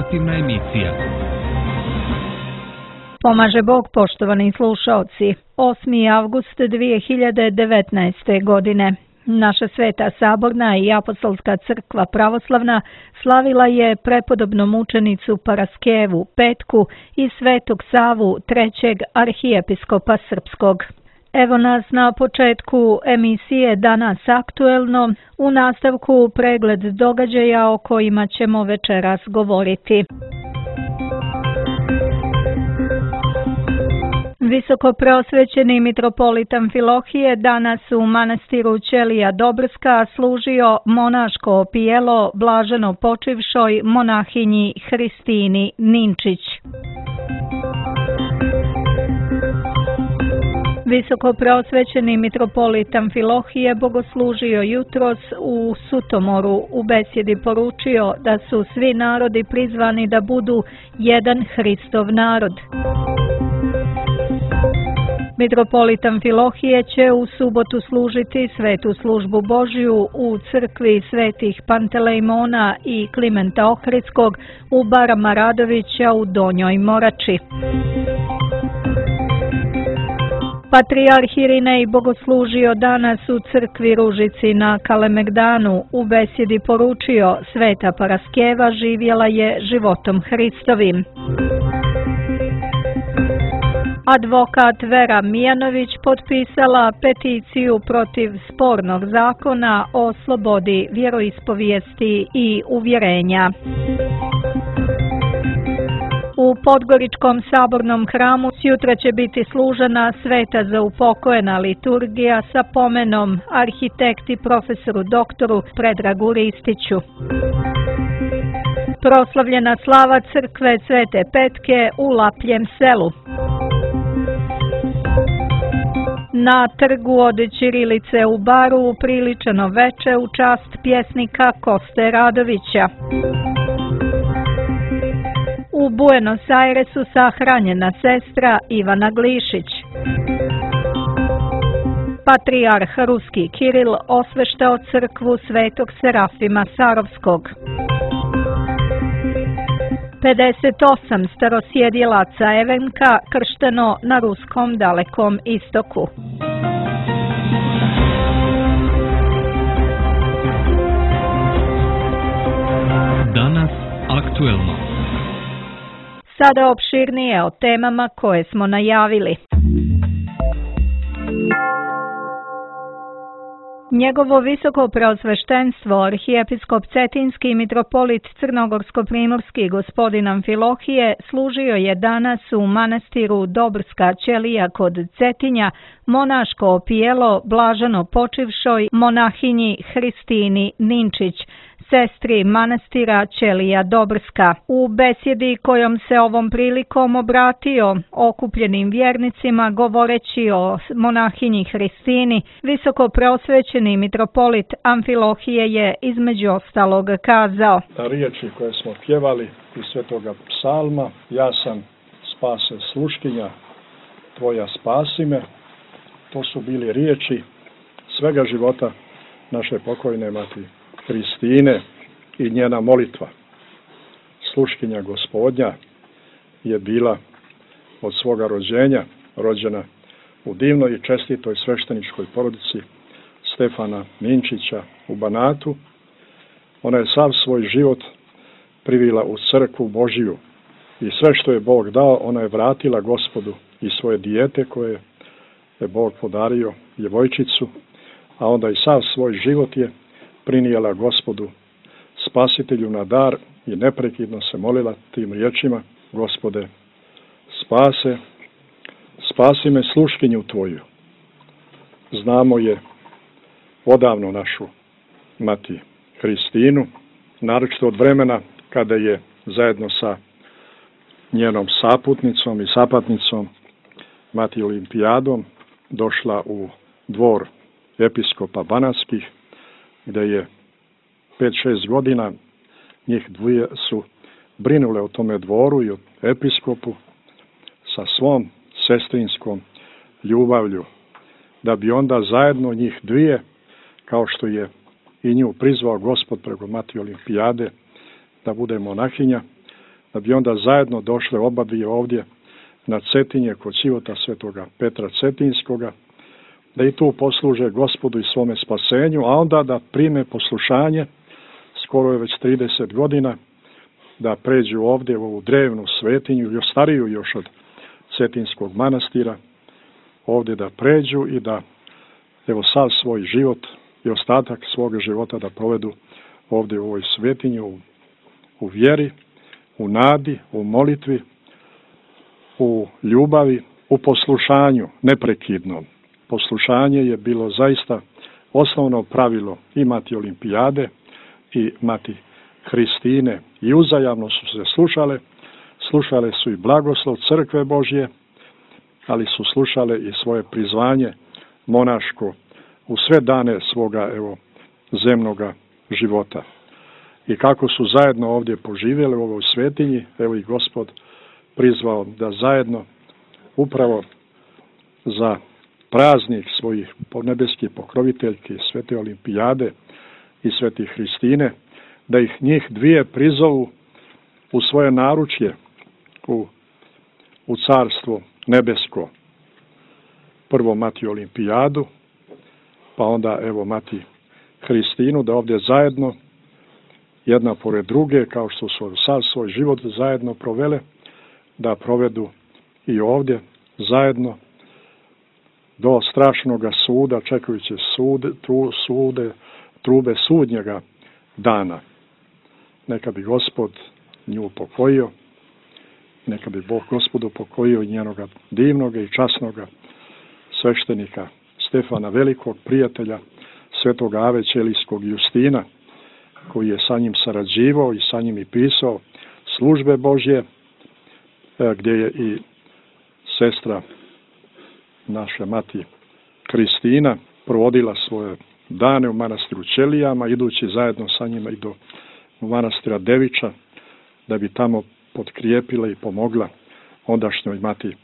informativna emisija. Pomaže Bog, poštovani slušaoci. 8. avgust 2019. godine. Naša Sveta Saborna i Apostolska crkva pravoslavna slavila je prepodobnu mučenicu Paraskevu Petku i Svetog Savu trećeg arhijepiskopa srpskog. Evo nas na početku emisije Danas aktuelno, u nastavku pregled događaja o kojima ćemo večeras govoriti. Visokopreosvećeni mitropolit Amfilohije danas u manastiru Ćelija Dobrska služio monaško opijelo blaženo počivšoj monahinji Hristini Ninčić. Visokopreosvećeni mitropolit Amfilohije bogoslužio jutros u Sutomoru. U besjedi poručio da su svi narodi prizvani da budu jedan Hristov narod. Mitropolit Amfilohije će u subotu služiti svetu službu Božju u crkvi svetih Pantelejmona i Klimenta Ohridskog u Barama Radovića u Donjoj Morači. Patrijarh Irinej bogoslužio danas u crkvi Ružici na Kalemegdanu. U besjedi poručio: Sveta Paraskeva živjela je životom Hristovim. Advokat Vera Mijanović potpisala peticiju protiv spornog zakona o slobodi vjeroispovijesti i uvjerenja. U Podgoričkom sabornom hramu sjutra će biti služena sveta za upokojena liturgija sa pomenom arhitekti profesoru doktoru Predragu Ristiću. Proslavljena slava crkve Svete Petke u Lapljem selu. Na trgu od ćirilice u Baru upriličeno veče u čast pjesnika Koste Radovića. U Buenos Airesu sahranjena sestra Ivana Glišić. Patrijarh Ruski Kiril osveštao crkvu Svetog Serafima Sarovskog. 58 starosjedilaca Evenka kršteno na ruskom Dalekom istoku. Danas aktuelno. Sada opširnije o temama koje smo najavili. Njegovo visoko preosveštenstvo, arhijepiskop Cetinski i mitropolit Crnogorsko-primorski gospodin Amfilohije služio je danas u manastiru Dobrska Ćelija kod Cetinja monaško opijelo blaženo počivšoj monahinji Hristini Ninčić, sestri manastira Ćelija Dobrska. U besjedi kojom se ovom prilikom obratio okupljenim vjernicima govoreći o monahinji Hristini, visoko preosvećeni mitropolit Amfilohije je između ostalog kazao: riječi koje smo pjevali iz svetoga psalma: ja sam spase sluškinja, tvoja spasi me. To su bili riječi svega života naše pokojne mati Hristine i njena molitva. Sluškinja Gospodnja je bila od svoga rođenja rođena u divnoj i čestitoj svešteničkoj porodici Stefana Ninčića u Banatu. Ona je sav svoj život privila u crkvu Božiju i sve što je Bog dao, ona je vratila Gospodu i svoje dijete koje je Bog podario, djevojčicu, a onda i sav svoj život je prinijela Gospodu Spasitelju na dar i neprekidno se molila tim riječima: Gospode, spasi me sluškinju tvoju. Znamo je odavno našu mati Hristinu, naročito od vremena kada je zajedno sa njenom saputnicom i sapatnicom mati Olimpijadom došla u dvor episkopa Banatskih, gdje je 5-6 godina njih dvije su brinule o tome dvoru i o episkopu sa svom sestrinskom ljubavlju, da bi onda zajedno njih dvije, kao što je i nju prizvao Gospod preko mati Olimpijade da bude monahinja, da bi onda zajedno došle oba dvije ovdje na Cetinje kod Sivota svetoga Petra Cetinskoga, da i tu posluže Gospodu i svome spasenju, a onda da prime poslušanje, skoro je već 30 godina, da pređu ovdje u ovu drevnu svetinju, još stariju još od Cetinskog manastira, ovdje da pređu i da evo sav svoj život i ostatak svoga života da provedu ovdje u ovoj svetinju, u vjeri, u nadi, u molitvi, u ljubavi, u poslušanju neprekidnom. Poslušanje je bilo zaista osnovno pravilo i mati Olimpijade i mati Hristine i uzajamno su se slušale su i blagoslov crkve Božje, ali su slušale i svoje prizvanje monaško u sve dane svoga zemnoga života. I kako su zajedno ovdje poživjeli u ovoj svetinji, evo i Gospod prizvao da zajedno upravo za praznik svojih nebeskih pokroviteljki Svete Olimpijade i Svete Hristine, da ih njih dvije prizovu u svoje naručje u carstvo nebesko. Prvo mati Olimpijadu, pa onda evo mati Hristinu, da ovdje zajedno, jedna pored druge, kao što su sav svoj život zajedno provele, da provedu i ovdje zajedno do strašnoga suda, čekajući trube sudnjega dana. Neka bi Gospod nju upokojio, neka bi Bog Gospodu upokojio i njenoga divnoga i časnoga sveštenika Stefana Velikog, prijatelja svetoga Ave Ćelijskog Justina, koji je sa njim sarađivao i sa njim i pisao službe Božje, gdje je i sestra naša mati Kristina provodila svoje dane u manastiru Ćelijama, idući zajedno sa njima i do manastira Devića, da bi tamo potkrijepila i pomogla ondašnjoj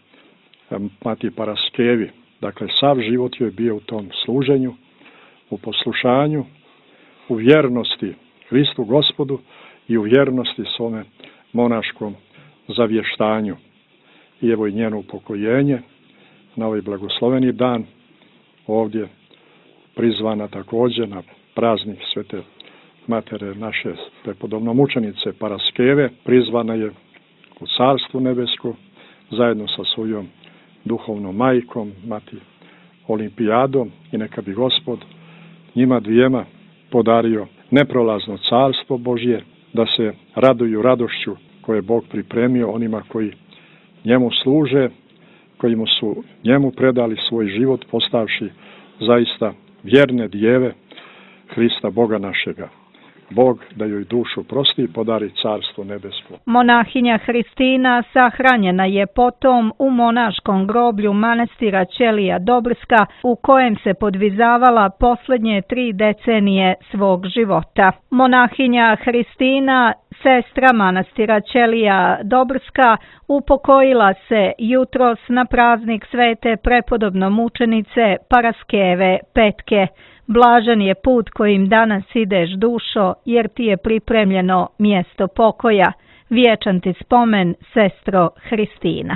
mati Paraskevi. Dakle, sav život joj je bio u tom služenju, u poslušanju, u vjernosti Hristu Gospodu i u vjernosti svome monaškom zavještanju. I evo i njeno upokojenje na ovaj blagosloveni dan, ovdje prizvana također na praznik Svete Matere naše prepodobnomučenice Paraskeve, prizvana je u Carstvu nebesko zajedno sa svojom duhovnom majkom, mati Olimpijadom, i neka bi Gospod njima dvijema podario neprolazno carstvo Božje, da se raduju radošću koje je Bog pripremio onima koji njemu služe, koji mu su njemu predali svoj život, postavši zaista vjerne djeve Hrista Boga našega. Bog da joj dušu prosti i podari carstvo nebesko. Monahinja Hristina sahranjena je potom u monaškom groblju manastira Ćelija Dobrska, u kojem se podvizavala posljednje 3 decenije svog života. Monahinja Hristina, sestra manastira Ćelija Dobrska, upokojila se jutros na praznik svete prepodobnomučenice Paraskeve Petke. Blažan je put kojim danas ideš, dušo, jer ti je pripremljeno mjesto pokoja. Vječan ti spomen, sestro Hristina.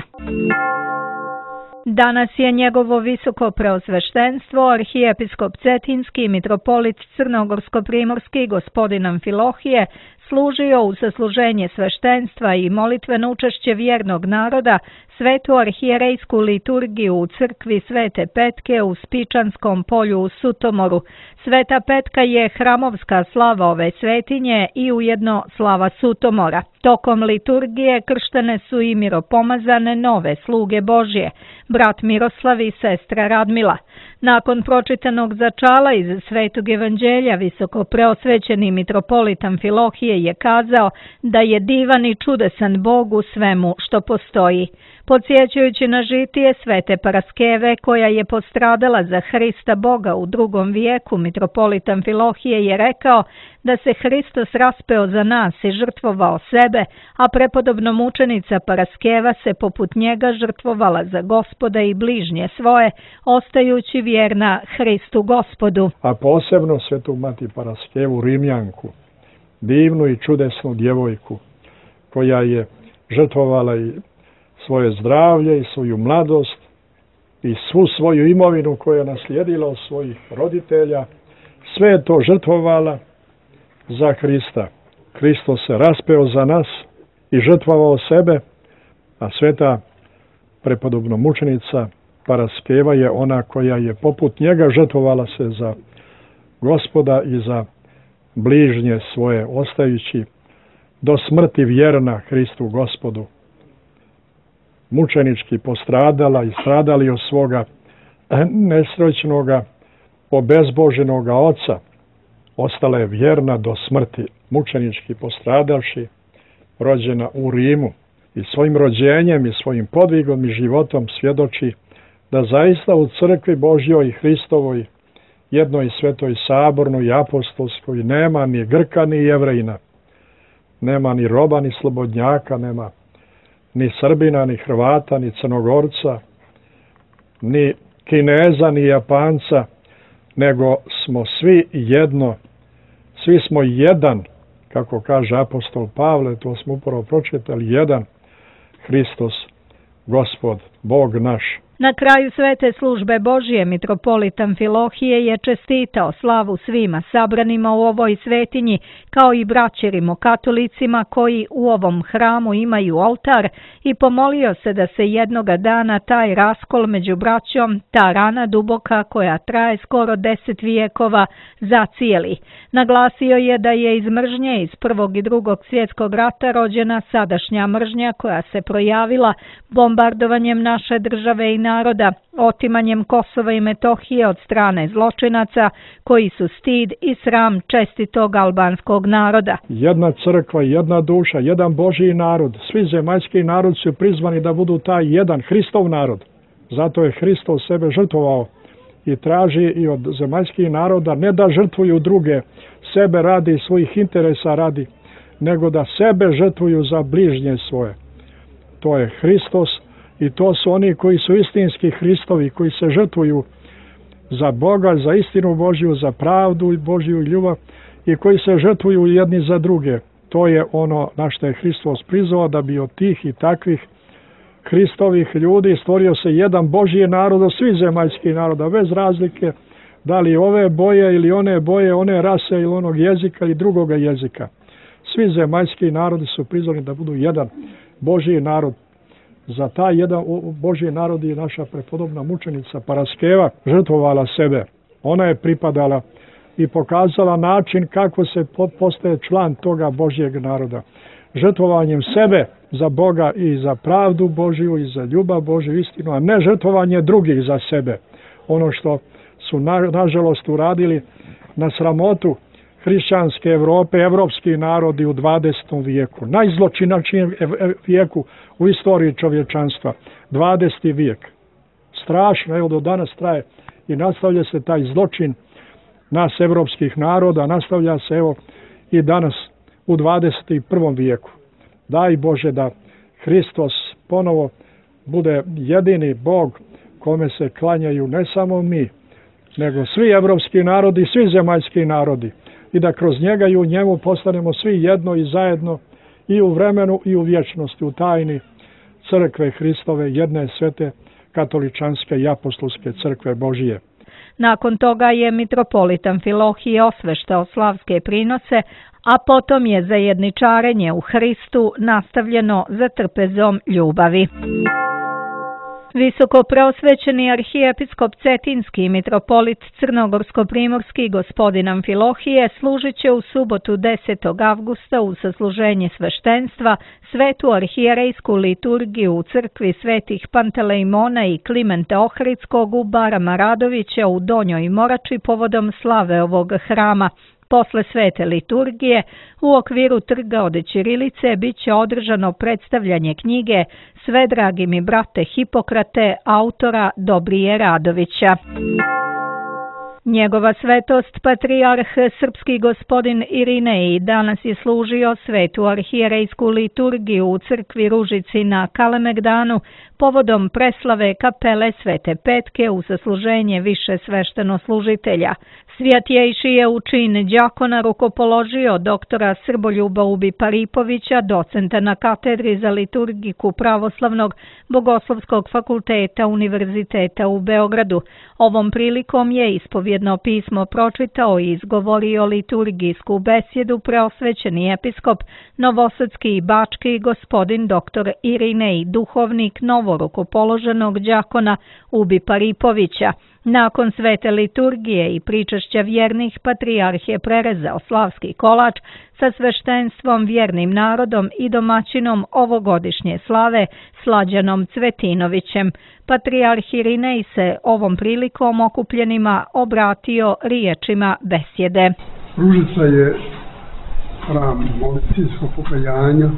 Danas je njegovo visoko preosveštenstvo arhijepiskop Cetinski i mitropolit Crnogorsko-primorski gospodin Amfilohije služio u sasluženje sveštenstva i molitveno učešće vjernog naroda svetu arhijerejsku liturgiju u crkvi Svete Petke u Spičanskom polju u Sutomoru. Sveta Petka je hramovska slava ove svetinje i ujedno slava Sutomora. Tokom liturgije krštene su i miropomazane nove sluge Božje, brat Miroslav i sestra Radmila. Nakon pročitanog začala iz Svetog evanđelja visoko preosvećeni mitropolit Amfilohije je kazao da je divan i čudesan Bog u svemu što postoji. Podsjećajući na žitije Svete Paraskeve, koja je postradala za Hrista Boga u 2. vijeku, mitropolit Amfilohije je rekao da se Hristos raspeo za nas i žrtvovao sebe, a prepodobnomučenica Paraskeva se poput njega žrtvovala za Gospoda i bližnje svoje, ostajući vjerna Hristu Gospodu. A posebno svetu mati Paraskevu, Rimljanku, divnu i čudesnu djevojku, koja je žrtvovala i svoje zdravlje i svoju mladost i svu svoju imovinu koju je naslijedila od svojih roditelja. Sve je to žrtvovala za Hrista. Hristos se raspeo za nas i žrtvovao sebe, a sveta prepodobna mučenica Paraskeva je ona koja je poput njega žrtvovala se za Gospoda i za bližnje svoje, ostajući do smrti vjerna Hristu Gospodu. Mučenički postradala i stradali od svoga nesrećnoga, obezboženoga oca. Ostala je vjerna do smrti, mučenički postradavši, rođena u Rimu i svojim rođenjem i svojim podvigom i životom svjedoči da zaista u crkvi Božjoj i Hristovoj, jednoj svetoj sabornoj i apostolskoj, nema ni Grka ni Jevrejina, nema ni roba ni slobodnjaka, nema ni Srbina, ni Hrvata, ni Crnogorca, ni Kineza, ni Japanca, nego smo svi jedno, svi smo jedan, kako kaže apostol Pavle, to smo upravo pročitali, jedan Hristos, Gospod, Bog naš. Na kraju svete službe Božije mitropolit Amfilohije je čestitao slavu svima sabranima u ovoj svetinji, kao i braći rimokatolicima koji u ovom hramu imaju oltar, i pomolio se da se jednoga dana taj raskol među braćom, ta rana duboka koja traje skoro 10 vijekova, zacijeli. Naglasio je da je iz mržnje iz Prvog i Drugog svjetskog rata rođena sadašnja mržnja koja se projavila bombardovanjem naše države i naroda, otimanjem Kosova i Metohije od strane zločinaca koji su stid i sram čestitog albanskog naroda. Jedna crkva, jedna duša, jedan Božji narod, svi zemaljski narod su prizvani da budu taj jedan Hristov narod. Zato je Hristos sebe žrtvovao i traži i od zemaljskih naroda ne da žrtvuju druge, sebe radi, svojih interesa radi, nego da sebe žrtvuju za bližnje svoje. To je Hristos i to su oni koji su istinski Hristovi, koji se žrtvuju za Boga, za istinu Božju, za pravdu i Božju ljubav i koji se žrtvuju jedni za druge. To je ono na što je Hristos prizvao, da bi od tih i takvih Hristovih ljudi stvorio se jedan Božji narod od svih zemaljskih naroda, bez razlike da li ove boje ili one boje, one rase ili onog jezika ili drugoga jezika. Svi zemaljski narodi su prizvani da budu jedan Božji narod. Za taj jedan Božji narod je naša prepodobna mučenica Paraskeva žrtvovala sebe. Ona je pripadala i pokazala način kako se postaje član toga Božjeg naroda. Žrtvovanjem sebe za Boga i za pravdu Božju i za ljubav Božju istinu, a ne žrtvovanje drugih za sebe. Ono što su nažalost uradili na sramotu hrišćanske Evrope, evropski narodi u 20. vijeku. Najzločinačnijem vijeku u istoriji čovječanstva. 20. vijek. Strašno, evo do danas traje i nastavlja se taj zločin nas evropskih naroda, nastavlja se evo i danas u 21. vijeku. Daj Bože da Hristos ponovo bude jedini Bog kome se klanjaju ne samo mi, nego svi evropski narodi, svi zemaljski narodi. I da kroz njega i u njemu postanemo svi jedno i zajedno i u vremenu i u vječnosti, u tajni crkve Hristove, jedne svete katoličanske i apostolske crkve Božije. Nakon toga je mitropolit Amfilohije osveštao slavske prinose, a potom je zajedničarenje u Hristu nastavljeno za trpezom ljubavi. Visoko preosvećeni arhijepiskop Cetinski i mitropolit Crnogorsko-primorski gospodin Amfilohije služit će u subotu 10. avgusta u sasluženje sveštenstva svetu arhijerejsku liturgiju u crkvi svetih Pantelejmona i Klimenta Ohridskog u Barama Radovića u Donjoj Morači povodom slave ovog hrama. Posle svete liturgije u okviru trga od ćirilice bit će održano predstavljanje knjige Sve dragi mi brate Hipokrate autora Dobrije Radovića. Njegova svetost, patrijarh srpski gospodin Irinej, danas je služio svetu arhijerejsku liturgiju u crkvi Ružici na Kalemegdanu povodom preslave kapele Svete Petke u sasluženje više sveštenoslužitelja. Svjatjejši je u čin đakona rukopoložio doktora Srboljuba Ubi-Paripovića, docenta na katedri za liturgiku Pravoslavnog Bogoslovskog fakulteta Univerziteta u Beogradu. Ovom prilikom je ispovjedno pismo pročitao i izgovorio liturgijsku besjedu preosvećeni episkop novosadski i bački gospodin dr. Irinej, duhovnik novorukopoloženog đakona Ubi-Paripovića. Nakon svete liturgije i pričašća vjernih, patrijarh je prerezao slavski kolač sa sveštenstvom, vjernim narodom i domaćinom ovogodišnje slave Slađanom Cvetinovićem. Patrijarh Irinej se ovom prilikom okupljenima obratio riječima besjede. Ružica je hram molitvinskog pokajanja,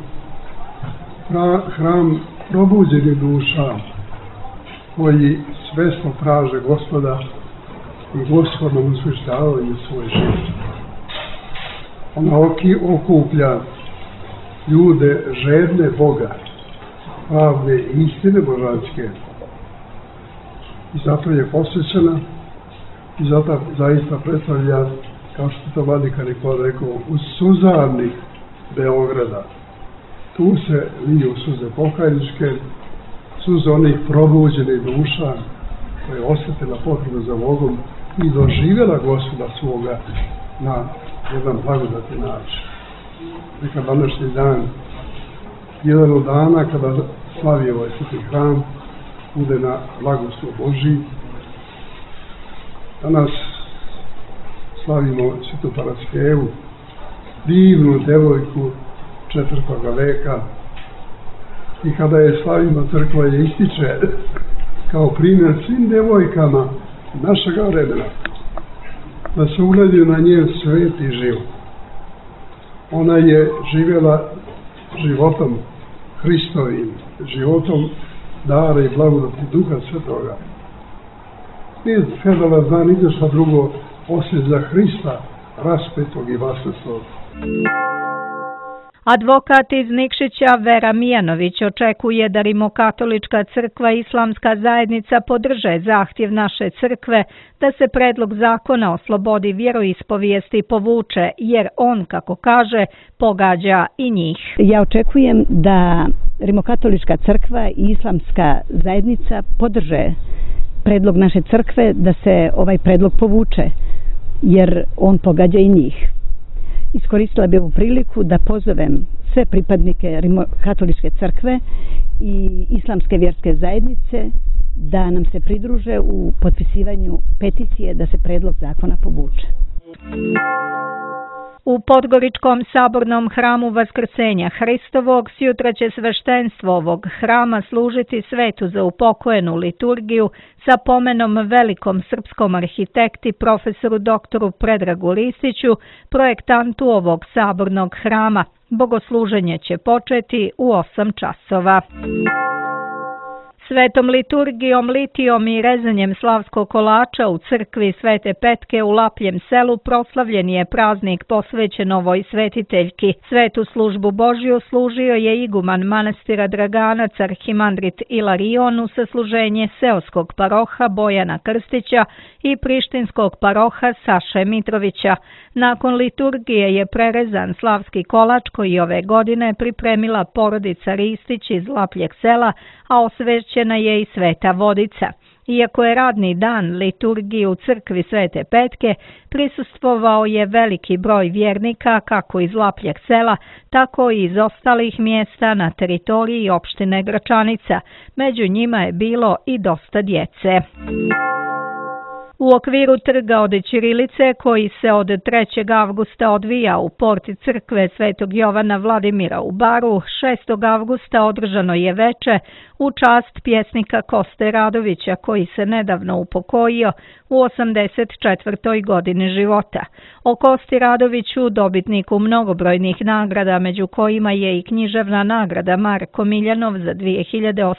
hram probuđenih duša koji svesno traže Gospoda i Gospodom osvještavaju svoj život. Ona okuplja ljude žedne Boga, pravde i istine božanske. I zato je posvećena i zato zaista predstavlja, kao što to vladika Nikola rekao, uz suzavnik Beograda. Tu se liju suze pokajničke, suze onih probuđenih duša koja je osjetila potrebu za Bogom i doživjela Gospoda svoga na jedan blagodatni način. Neka današnji dan, jedan od dana kada slavi ovaj sveti hram, bude na blagoslov Božji. Danas slavimo Svetu Paraskevu, divnu devojku 4. veka, i kada je slavimo, crkva je ističe kao primjer svim devojkama našega vremena, da se ugledaju na njen sveti život. Ona je živjela životom Hristovim, životom dara i blagodati Duha Svetoga. Nije trebala zna ni za šta drugo osim za Hrista raspetog i vaskrsloga. Advokat iz Nikšića Vera Mijanović očekuje da Rimokatolička crkva i Islamska zajednica podrže zahtjev naše crkve da se predlog zakona o slobodi vjeroispovijesti povuče, jer on, kako kaže, pogađa i njih. Ja očekujem da Rimokatolička crkva i Islamska zajednica podrže predlog naše crkve da se ovaj predlog povuče, jer on pogađa i njih. Iskoristila bih ovu priliku da pozovem sve pripadnike Rimokatoličke crkve i Islamske vjerske zajednice da nam se pridruže u potpisivanju peticije da se predlog zakona povuče. U Podgoričkom sabornom hramu Vaskrsenja Hristovog sjutra će sveštenstvo ovog hrama služiti svetu za upokojenu liturgiju sa pomenom velikom srpskom arhitekti profesoru doktoru Predragu Ristiću, projektantu ovog sabornog hrama. Bogosluženje će početi u 8 časova. Svetom liturgijom, litijom i rezanjem slavskog kolača u crkvi Svete Petke u Lapljem selu proslavljen je praznik posvećen ovoj svetiteljki. Svetu službu Božju služio je iguman manastira Draganac arhimandrit Ilarion u sasluženje seoskog paroha Bojana Krstića i prištinskog paroha Saše Mitrovića. Nakon liturgije je prerezan slavski kolač koji ove godine pripremila porodica Ristić iz Lapljeg sela, a osvećena je i sveta vodica. Iako je radni dan liturgiji u crkvi Svete Petke, prisustvovao je veliki broj vjernika kako iz Lapljeg sela, tako i iz ostalih mjesta na teritoriji opštine Gračanica. Među njima je bilo i dosta djece. U okviru trga od Ćirilice, koji se od 3. avgusta odvija u porti crkve Svetog Jovana Vladimira u Baru, 6. avgusta održano je veče u čast pjesnika Koste Radovića, koji se nedavno upokojio u 84. godini života. O Kosti Radoviću, dobitniku mnogobrojnih nagrada, među kojima je i književna nagrada Marko Miljanov za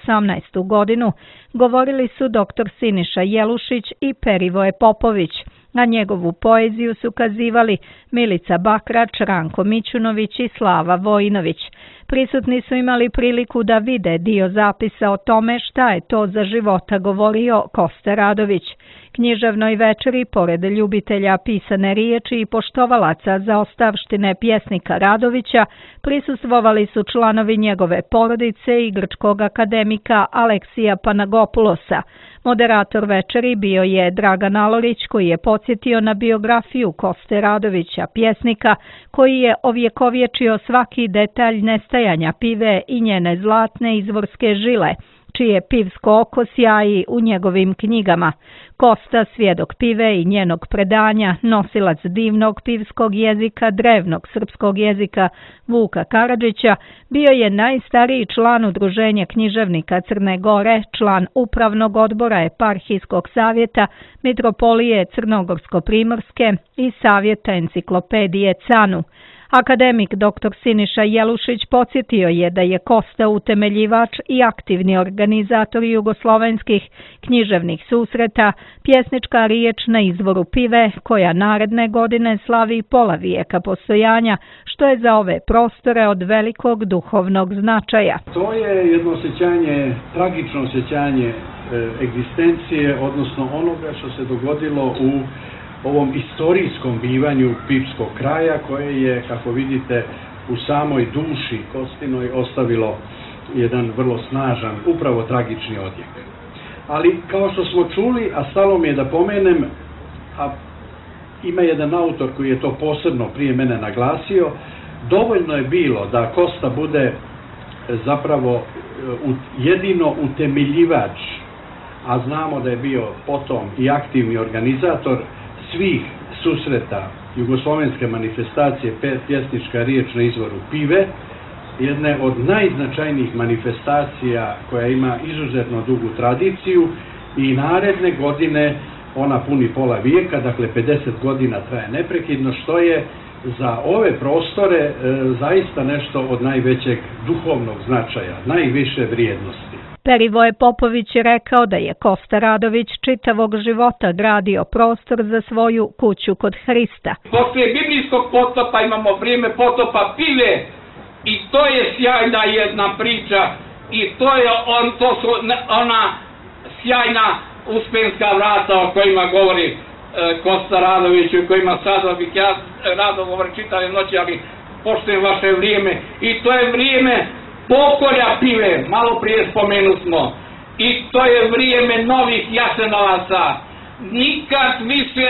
2018. godinu, govorili su dr. Siniša Jelušić i Perivoje Popović. Na njegovu poeziju su kazivali Milica Bakrač, Ranko Mićunović i Slava Vojinović. Prisutni su imali priliku da vide dio zapisa o tome šta je to za života govorio Kosta Radović. Književnoj večeri, pored ljubitelja pisane riječi i poštovalaca za ostavštine pjesnika Radovića, prisustvovali su članovi njegove porodice i grčkog akademika Aleksija Panagopulosa. Moderator večeri bio je Dragan Alorić, koji je podsjetio na biografiju Koste Radovića, pjesnika koji je ovjekovječio svaki detalj nestajanja pive i njene zlatne izvorske žile, čije pivsko oko sjaji u njegovim knjigama. Kosta, svjedok pive i njenog predanja, nosilac divnog pivskog jezika, drevnog srpskog jezika Vuka Karadžića, bio je najstariji član Udruženja književnika Crne Gore, član Upravnog odbora Eparhijskog savjeta Mitropolije Crnogorsko-Primorske i Savjeta enciklopedije Canu. Akademik dr. Siniša Jelušić podsjetio je da je Kosta utemeljivač i aktivni organizator jugoslovenskih književnih susreta, pjesnička riječ na izvoru pive, koja naredne godine slavi pola vijeka postojanja, što je za ove prostore od velikog duhovnog značaja. To je jedno osjećanje, tragično osjećanje egzistencije, odnosno onoga što se dogodilo u ovom istorijskom bivanju pivskog kraja, koje je, kako vidite, u samoj duši Kostinoj ostavilo jedan vrlo snažan, upravo tragični odjek. Ali, kao što smo čuli, a stalo mi je da pomenem, a ima jedan autor koji je to posebno prije mene naglasio, dovoljno je bilo da Kosta bude zapravo jedino utemeljivač, a znamo da je bio potom i aktivni organizator svih susreta jugoslovenske manifestacije pjesnička riječ na izvoru pive, jedne od najznačajnijih manifestacija koja ima izuzetno dugu tradiciju, i naredne godine ona puni pola vijeka, dakle 50 godina traje neprekidno, što je za ove prostore zaista nešto od najvećeg duhovnog značaja, najviše vrijednosti. Perivoje Popović je rekao da je Kosta Radović čitavog života gradio prostor za svoju kuću kod Hrista. Poslije biblijskog potopa imamo vrijeme potopa pive i to je sjajna jedna priča i to su ona sjajna uspenska vrata o kojima govori Kosta Radović, o kojima sada bih ja rado govorim čitave noći, ali poštujem vaše vrijeme, i to je vrijeme pokolja pive, malo prije spomenu smo, i to je vrijeme novih Jasenovaca. Nikad više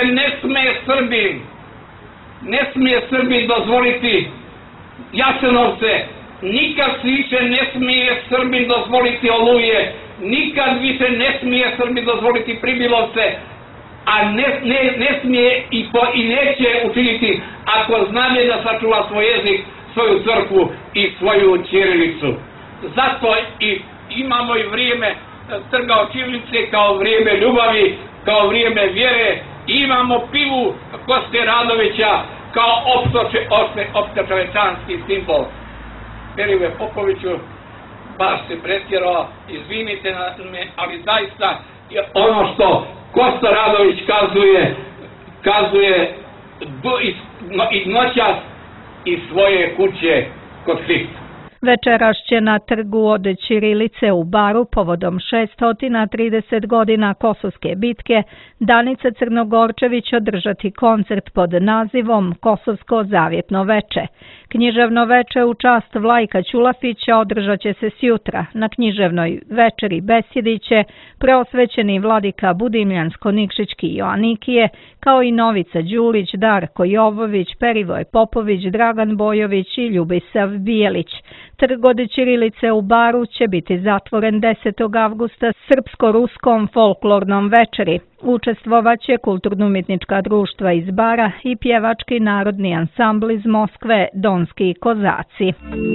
ne smije Srbin dozvoliti Jasenovce, nikad više ne smije Srbin dozvoliti Oluje, nikad više ne smije Srbin dozvoliti Pribilovce, a ne smije i neće učiniti ako znanje da sačuva svoj jezik, svoju crkvu i svoju ćirilicu. Zato i imamo i vrijeme trga ćirilice kao vrijeme ljubavi, kao vrijeme vjere, i imamo pivu Koste Radovića kao opstočovečanski simbol. Perive Popoviću, baš se pretjerao, izvinite me, ali zaista ono što Kosta Radović kazuje i noćas iz svoje kuće kod Hrista. Večeras će na trgu od ćirilice u Baru povodom 630 godina Kosovske bitke Danica Crnogorčević održati koncert pod nazivom Kosovsko zavjetno veče. Književno veče u čast Vlajka Ćulafića održat će se sjutra. Na književnoj večeri besjedit će preosvećeni vladika Budimljansko-Nikšićki Joanikije, kao i Novica Đulić, Darko Jovović, Perivoje Popović, Dragan Bojović i Ljubisav Bijelić. Trg od ćirilice u Baru će biti zatvoren 10. avgusta srpsko-ruskom folklornom večeri. Učestvovaće kulturno-umjetnička društva iz Bara i pjevački narodni ansambl iz Moskve Donski kozaci.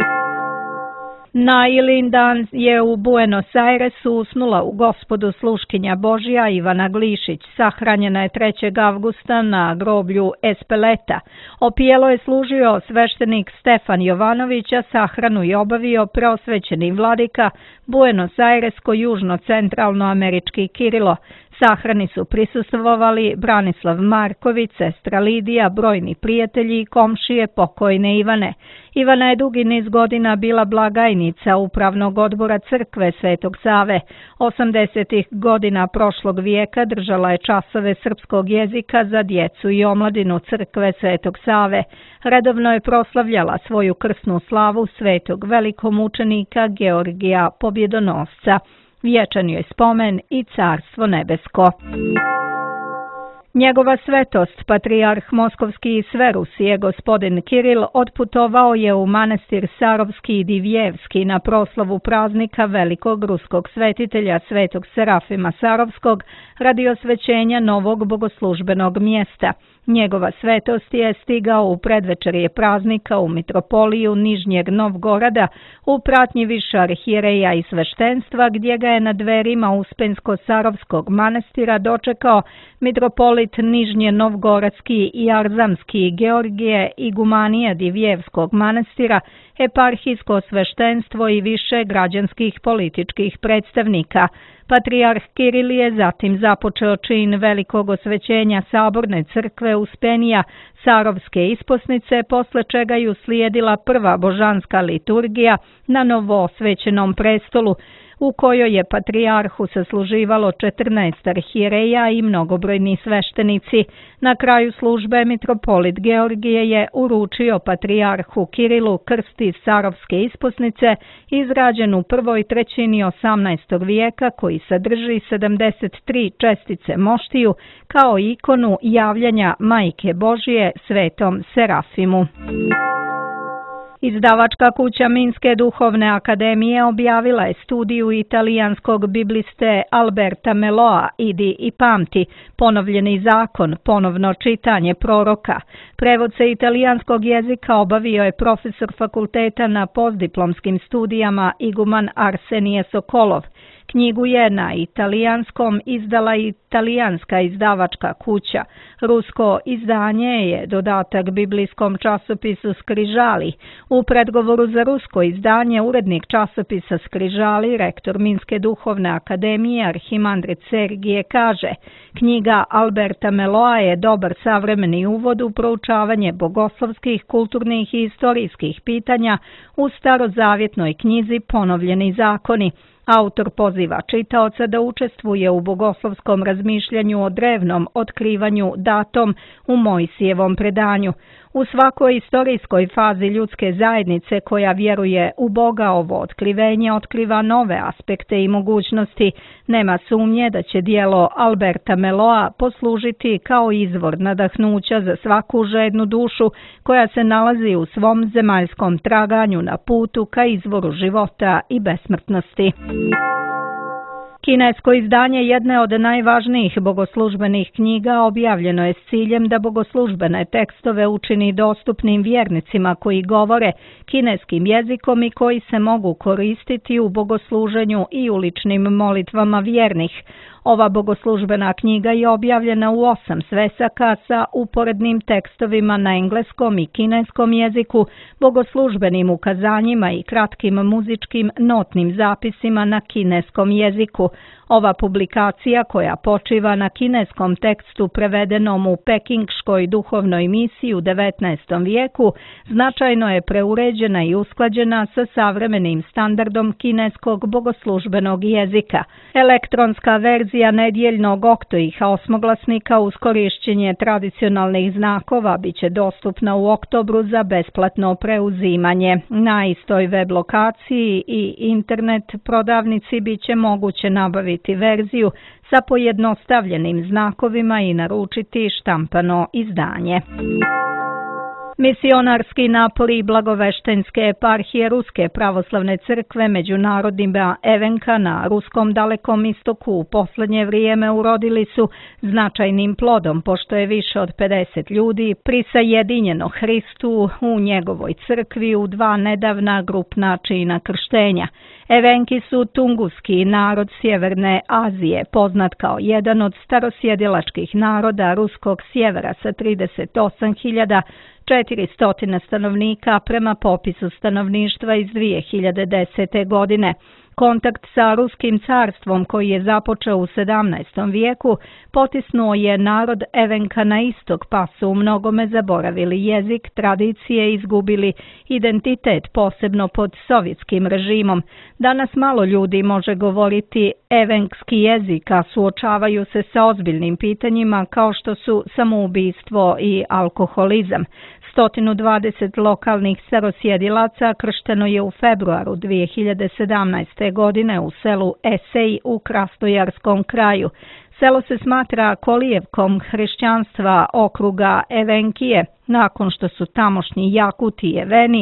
Na Ilindan je u Buenos Airesu usnula u Gospodu sluškinja Božja Ivana Glišić. Sahranjena je 3. avgusta na groblju Espeleta. Opijelo je služio sveštenik Stefan Jovanović, a sahranu je obavio preosvećeni vladika Buenos Airesko južno-centralno američki Kirilo. Sahrani su prisustvovali Branislav Marković, sestra Lidija, brojni prijatelji i komšije pokojne Ivane. Ivana je dugi niz godina bila blagajnica Upravnog odbora crkve Svetog Save. 80. godina prošlog vijeka držala je časove srpskog jezika za djecu i omladinu crkve Svetog Save. Redovno je proslavljala svoju krsnu slavu svetog velikomučenika Georgija Pobjedonosca. Vječan joj spomen i carstvo nebesko. Njegova svetost, patrijarh Moskovski i Sverusije, gospodin Kiril, odputovao je u manastir Sarovski i Divjevski na proslavu praznika velikog ruskog svetitelja svetog Serafima Sarovskog radi osvećenja novog bogoslužbenog mjesta. Njegova svetost je stigao u predvečerje praznika u mitropoliju Nižnjeg Novgorada u pratnji više arhijereja i sveštenstva, gdje ga je na dverima Uspensko-Sarovskog manastira dočekao mitropolit Nižnje Novgoradski i Arzamski Georgije, igumanija Divjevskog manastira, eparhijsko sveštenstvo i više građanskih političkih predstavnika. Patrijarh Kiril je zatim započeo čin velikog osvećenja saborne crkve Uspenija, Sarovske isposnice, posle čega ju slijedila prva božanska liturgija na novoosvećenom prestolu, u kojoj je patrijarhu sasluživalo 14 arhijereja i mnogobrojni sveštenici. Na kraju službe mitropolit Georgije je uručio patrijarhu Kirilu krst iz Sarovske isposnice, izrađen u prvoj trećini 18. vijeka, koji sadrži 73 čestice moštiju, kao ikonu javljanja Majke Božije svetom Serafimu. Izdavačka kuća Minske duhovne akademije objavila je studiju italijanskog bibliste Alberta Meloa Idi i pamti, ponovljeni zakon, ponovno čitanje proroka. Prevod sa italijanskog jezika obavio je profesor fakulteta na postdiplomskim studijama iguman Arsenije Sokolov. Knjigu je na italijanskom izdala italijanska izdavačka kuća. Rusko izdanje je dodatak biblijskom časopisu Skrižali. U predgovoru za rusko izdanje urednik časopisa Skrižali, rektor Minske duhovne akademije Arhimandrit Sergije kaže: knjiga Alberta Meloa je dobar savremeni uvod u proučavanje bogoslovskih, kulturnih i historijskih pitanja u starozavjetnoj knjizi Ponovljeni zakoni. Autor poziva čitaoca da učestvuje u bogoslovskom razmišljanju o drevnom otkrivanju datom u Mojsijevom predanju. U svakoj istorijskoj fazi ljudske zajednice koja vjeruje u Boga, ovo otkrivenje otkriva nove aspekte i mogućnosti. Nema sumnje da će djelo Alberta Meloa poslužiti kao izvor nadahnuća za svaku žednu dušu koja se nalazi u svom zemaljskom traganju na putu ka izvoru života i besmrtnosti. Kinesko izdanje jedne od najvažnijih bogoslužbenih knjiga objavljeno je s ciljem da bogoslužbene tekstove učini dostupnim vjernicima koji govore kineskim jezikom i koji se mogu koristiti u bogosluženju i u ličnim molitvama vjernih. Ova bogoslužbena knjiga je objavljena u 8 svesaka sa uporednim tekstovima na engleskom i kineskom jeziku, bogoslužbenim ukazanjima i kratkim muzičkim notnim zapisima na kineskom jeziku. Ova publikacija, koja počiva na kineskom tekstu prevedenom u pekingškoj duhovnoj misiji u 19. vijeku, značajno je preuređena i usklađena sa savremenim standardom kineskog bogoslužbenog jezika. Elektronska verzija nedjeljnog oktoiha osmoglasnika uz korišćenje tradicionalnih znakova biće dostupna u oktobru za besplatno preuzimanje. Na istoj web lokaciji i internet prodavnici biće moguće nabaviti verziju sa pojednostavljenim znakovima i naručiti štampano izdanje. Misionarski napori Blagoveštenske eparhije Ruske pravoslavne crkve međunarodnima Evenka na Ruskom dalekom istoku u posljednje vrijeme urodili su značajnim plodom, pošto je više od 50 ljudi prisajedinjeno Hristu u njegovoj crkvi u 2 nedavna grupna čina krštenja. Evenki su tunguski narod Sjeverne Azije, poznat kao jedan od starosjedilačkih naroda ruskog sjevera sa 38.400 stanovnika prema popisu stanovništva iz 2010. godine. Kontakt sa Ruskim carstvom koji je započeo u 17. vijeku potisnuo je narod Evenka na istok, pa su u mnogome zaboravili jezik, tradicije, izgubili identitet, posebno pod sovjetskim režimom. Danas malo ljudi može govoriti evenkski jezik, a suočavaju se sa ozbiljnim pitanjima kao što su samoubistvo i alkoholizam. 120 lokalnih starosjedilaca kršteno je u februaru 2017. godine u selu Esej u Krasnojarskom kraju. Selo se smatra kolijevkom hrišćanstva okruga Evenkije, nakon što su tamošnji Jakuti i Eveni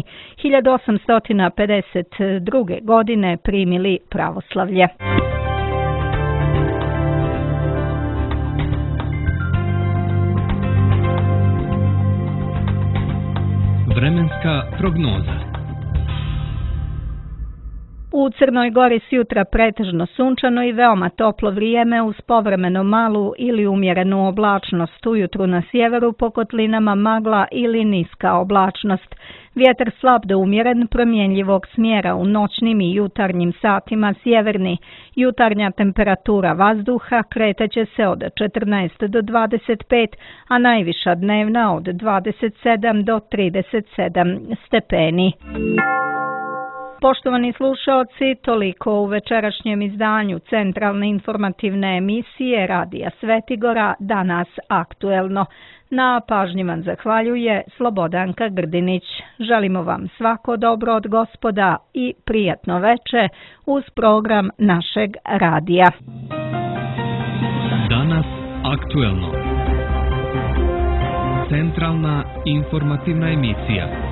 1852. godine primili pravoslavlje. Vremenska prognoza. U Crnoj Gori s jutra pretežno sunčano i veoma toplo vrijeme uz povremeno malu ili umjerenu oblačnost. Ujutru na sjeveru po kotlinama magla ili niska oblačnost. Vjetar slab do umjeren, promjenjivog smjera, u noćnim i jutarnjim satima sjeverni. Jutarnja temperatura vazduha kretaće se od 14 do 25, a najviša dnevna od 27 do 37 stepeni. Poštovani slušaoci, toliko u večerašnjem izdanju centralne informativne emisije Radija Svetigora, danas aktuelno. Na pažnji vam zahvaljuje Slobodanka Grdinić. Želimo vam svako dobro od Gospoda i prijatno veče uz program našeg radija. Danas aktuelno. Centralna informativna emisija.